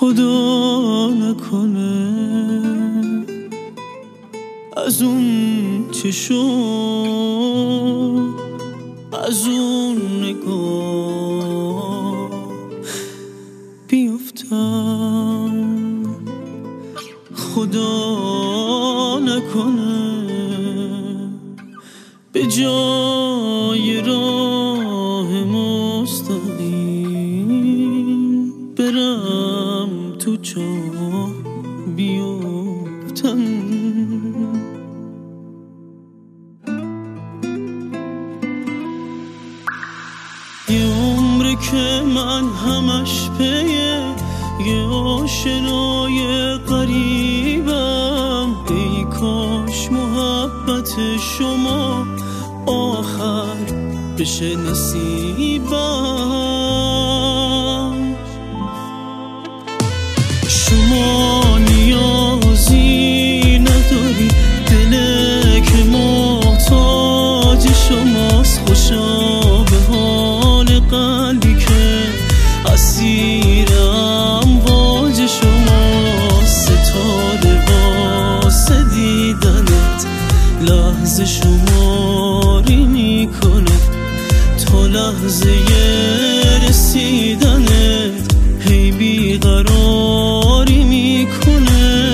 خدا نکنه از اون چشم، از اون نگاه بیفتم. خدا نکنه به جای راه مستقیم برم تو چاه بیفتم. یه عمره که من همش پیه یه آشنای غریبم. ای کاش محبت شما آخر بشه نصیبم. شما نیازی نداری، دله که محتاج شماست. خوشا به حال قلبی که اسیرم واج شماست. ستاره واسه دیدنت لحظه شماری میکنه، تا لحظه رسیدنت هی بیقراری میکنه.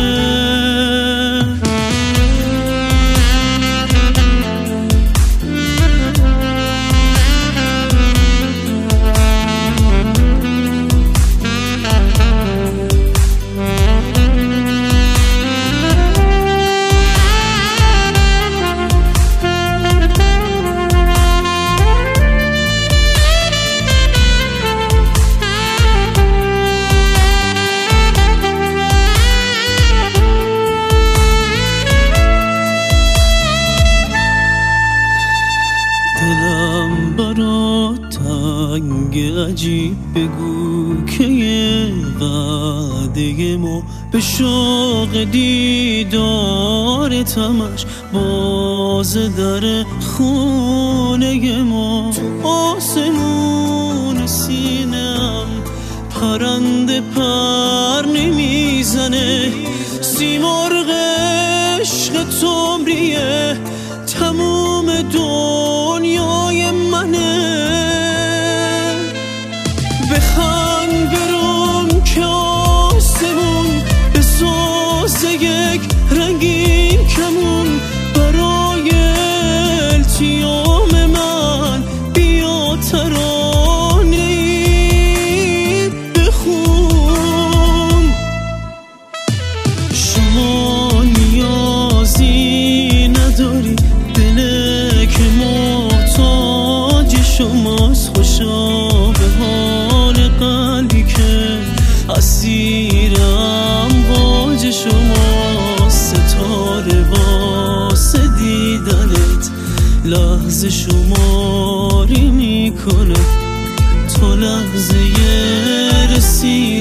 دلم برات تنگ عجیب، بگو که یه وعده ما به شوق دیدارتمش باز در خونه ما. تو آسمون سینم پرنده پر نمیزنه، سیمرغ عشق تمریه تموم دنیای منه. بخند برم که آسمون بسازه یک رنگین کمون برای التیام من. بیا ترانه‌ای بخون. شما نیازی نداری، دله که محتاج شماست. خوشا به حال قلبی که اسیرم واج شماست. ستاره واسه دیدنت لحظه شماری میکنه، تا لحظه رسید